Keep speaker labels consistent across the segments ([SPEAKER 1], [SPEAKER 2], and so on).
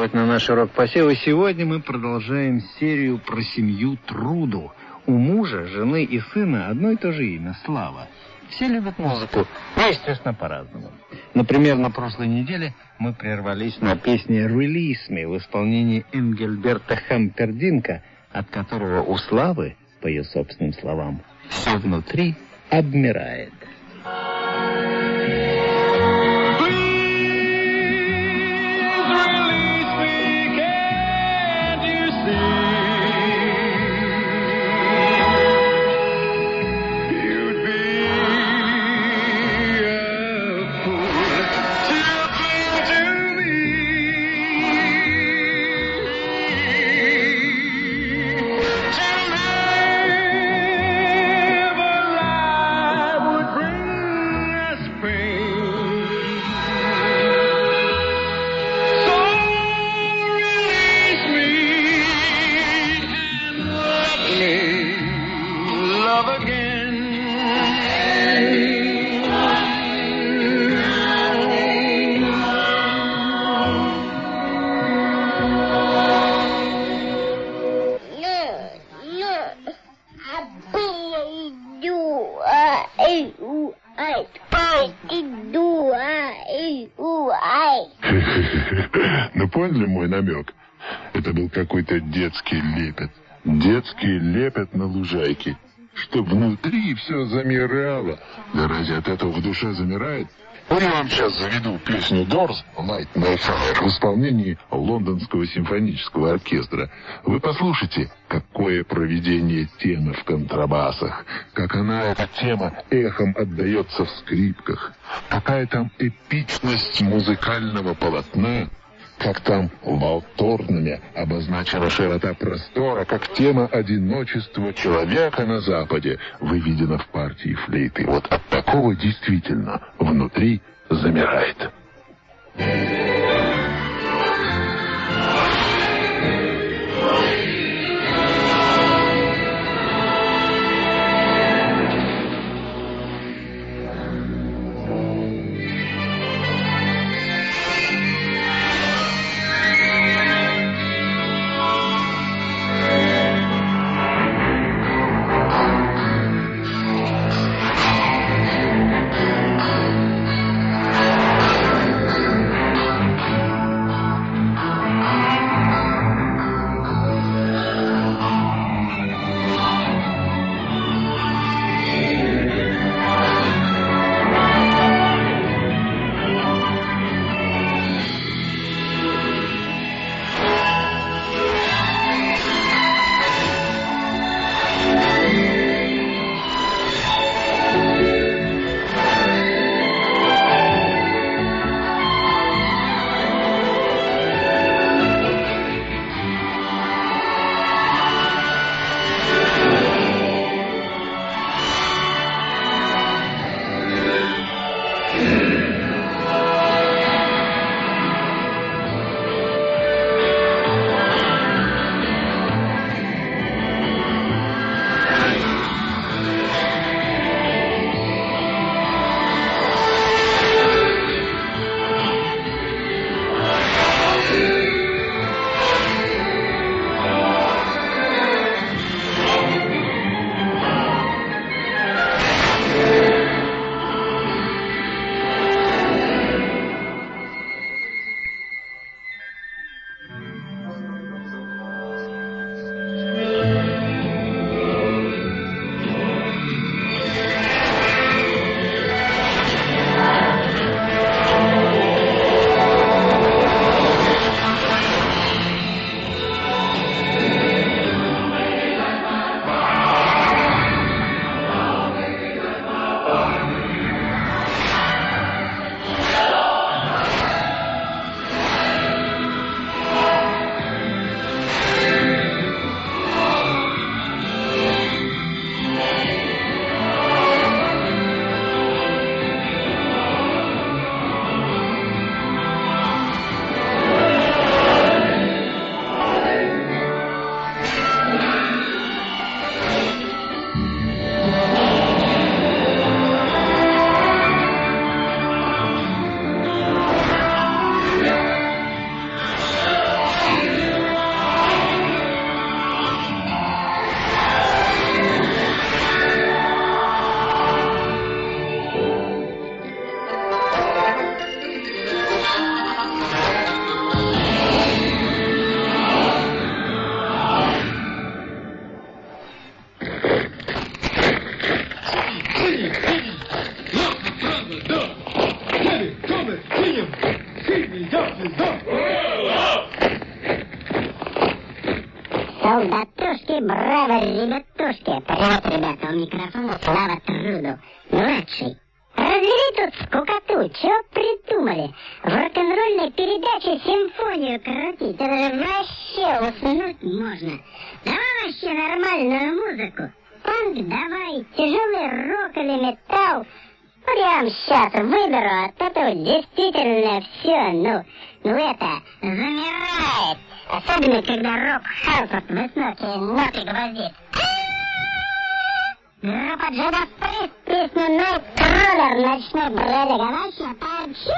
[SPEAKER 1] пожаловать на наш урок посева. Сегодня мы продолжаем серию про семью Труду. У мужа, жены и сына одно и то же имя – Слава. Все любят музыку, но, естественно, по-разному. Например, на прошлой неделе мы прервались на песне «Release Me» в исполнении Энгельберта Хампердинка, от которого у Славы, по ее собственным словам, все внутри обмирает.
[SPEAKER 2] Ну, поняли мой намек? Это был какой-то детский лепет. Детский лепет на лужайке. Чтоб внутри все замирало. Да разве от этого в душе замирает? Я вам сейчас заведу песню Doors «Light My Fire» в исполнении Лондонского симфонического оркестра. Вы послушайте, какое проведение темы в контрабасах, как она, эта тема, эхом отдается в скрипках, какая там эпичность музыкального полотна, как там волторнами обозначена широта простора, как тема одиночества человека на Западе выведена в партии флейты. Вот от такого действительно внутри замирает.
[SPEAKER 3] Солдатушки, браво, ребятушки! Привет, ребята, у микрофона Слава Труду, младший. Развели тут скукоту, чего придумали? В рок-н-ролльной передаче симфонию крутить, это же вообще уснуть можно. Давай вообще нормальную музыку. Панк давай, тяжелый рок или металл. Вот я вам сейчас выберу, а это действительно все, это, замирает. Особенно, когда рок-хаус высокие ноты гвоздит. Группа Judas Priest, песню Nightcrawler, ночной бродяга, вообще порчу!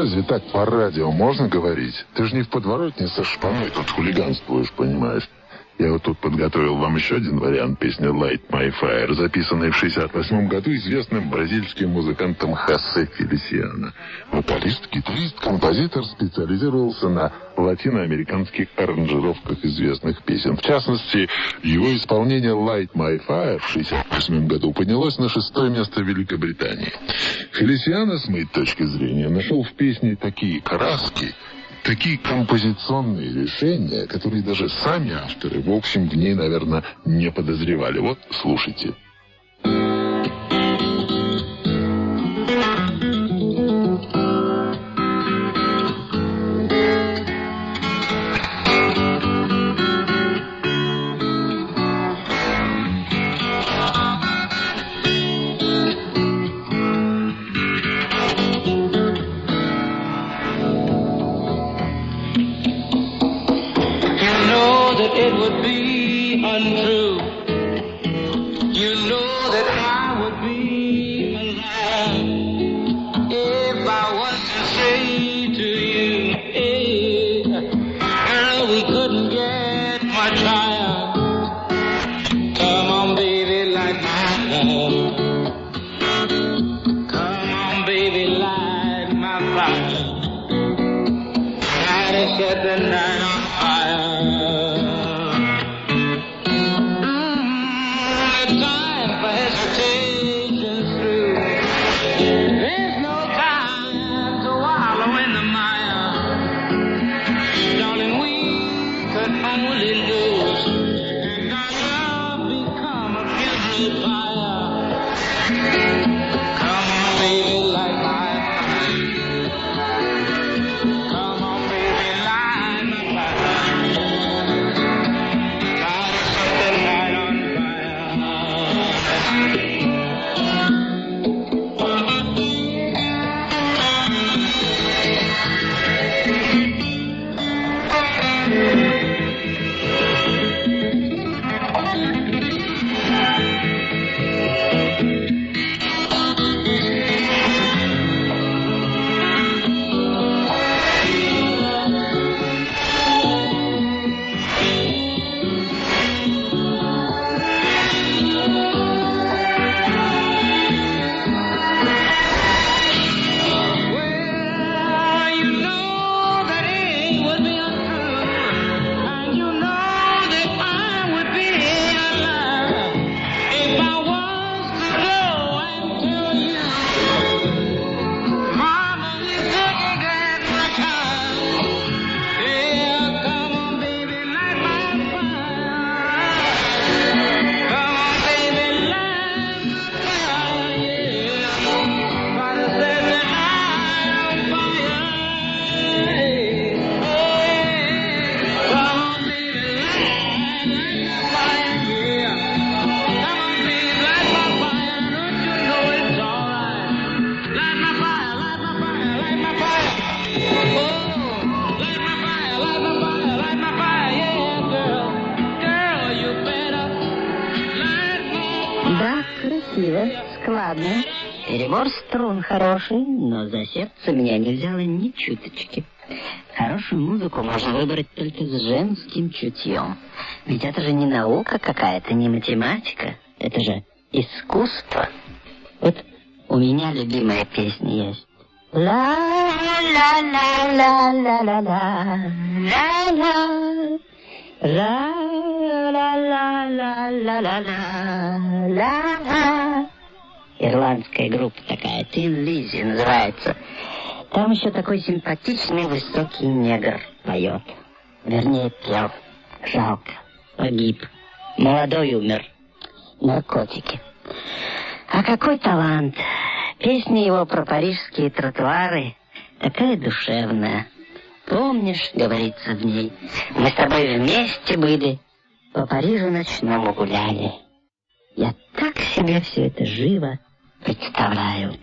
[SPEAKER 2] разве так по радио можно говорить? Ты же не в подворотне со шпаной тут хулиганствуешь, понимаешь? Я вот тут подготовил вам еще один вариант песни «Light My Fire», записанной в 1968 году известным бразильским музыкантом Хосе Фелисиано. Вокалист, гитарист, композитор специализировался на латиноамериканских аранжировках известных песен. В частности, его исполнение «Light My Fire» в 1968 году поднялось на 6-е место в Великобритании. Фелисиано, с моей точки зрения, нашел в песне такие краски, такие композиционные решения, которые даже сами авторы, в общем, в ней, наверное, не подозревали. Вот, слушайте.
[SPEAKER 4] It would be untrue. You know that I would be alive if I was to say to you, hey, girl, we couldn't get much higher. Come on, baby, light my fire. Come on, baby, light my fire. Try to set the night on fire.
[SPEAKER 3] Складно. Перебор струн хороший, но за сердце меня не взяло ни чуточки. Хорошую музыку можно выбрать только с женским чутьем. Ведь это же не наука какая-то, не математика. Это же искусство. Вот у меня любимая песня есть. Ла-ла-ла-ла-ла-ла-ла-ла. Ла-ла-ла-ла-ла-ла-ла. Ирландская группа такая, Тин Лиззи называется. Там еще такой симпатичный высокий негр поет. Вернее, пел. Жалко. Погиб. Молодой умер. Наркотики. А какой талант. Песня его про парижские тротуары такая душевная. Помнишь, говорится в ней, мы с тобой вместе были, по Парижу ночному гуляли. Я так себе все это живо представляю.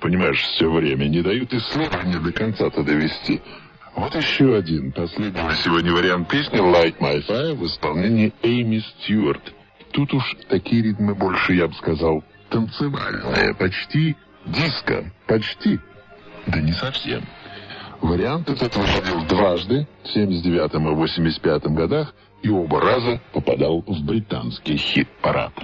[SPEAKER 2] понимаешь, все время. Не дают исследования до конца-то довести. Вот еще один. Последний на сегодня вариант песни «Light My Fire» в исполнении Эйми Стюарт. Тут уж такие ритмы больше, я бы сказал, танцевальные. Почти диско. Почти. Да не совсем. Вариант этот выходил дважды, в 79-м и 85-м годах, и оба раза попадал в британский хит-парад.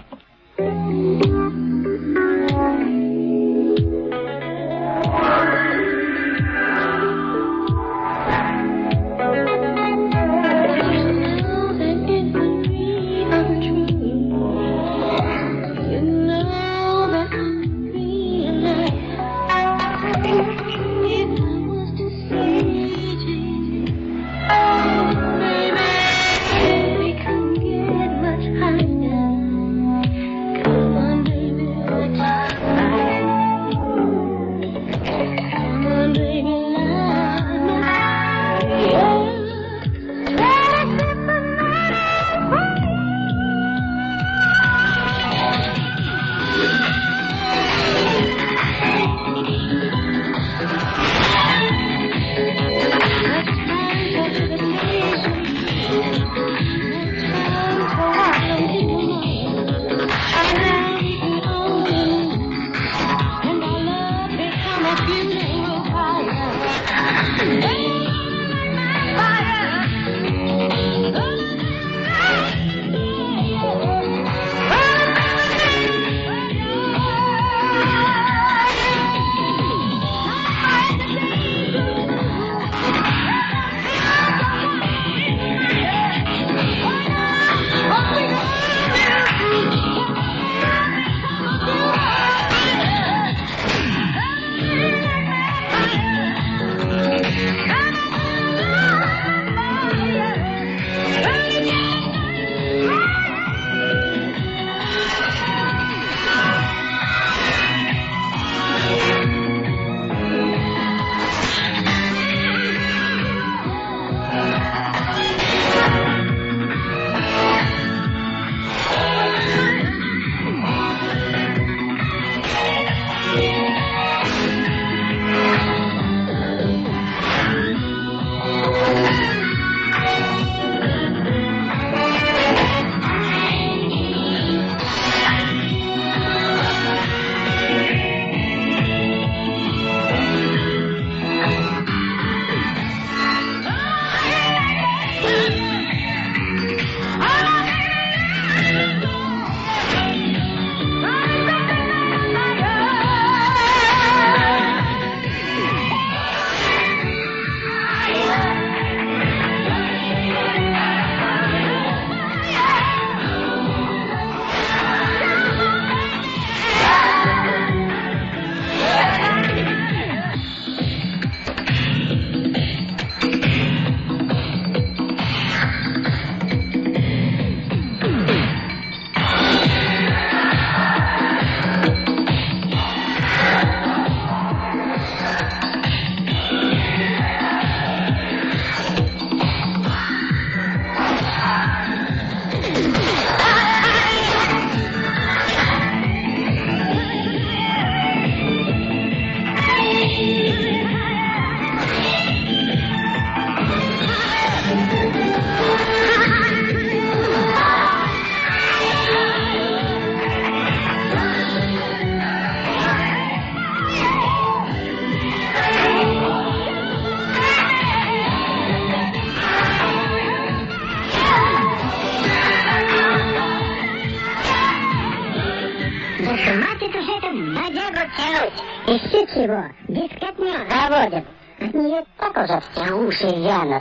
[SPEAKER 3] Ищите его, дискотню заводят. От нее так уже все уши вянут.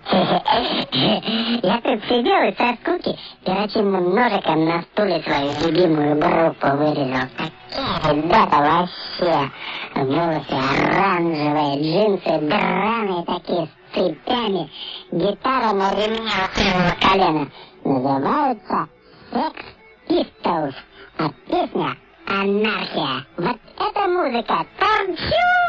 [SPEAKER 3] Я тут сидел и со скуки перочинным ножиком на стуле свою любимую группу вырезал. Такие ребята вообще. Волосы оранжевые, джинсы драные такие с цепями, гитара на ремне от первого колена. Называются Sex Pistols, а песня «Анархия». Вот эта музыка торчу!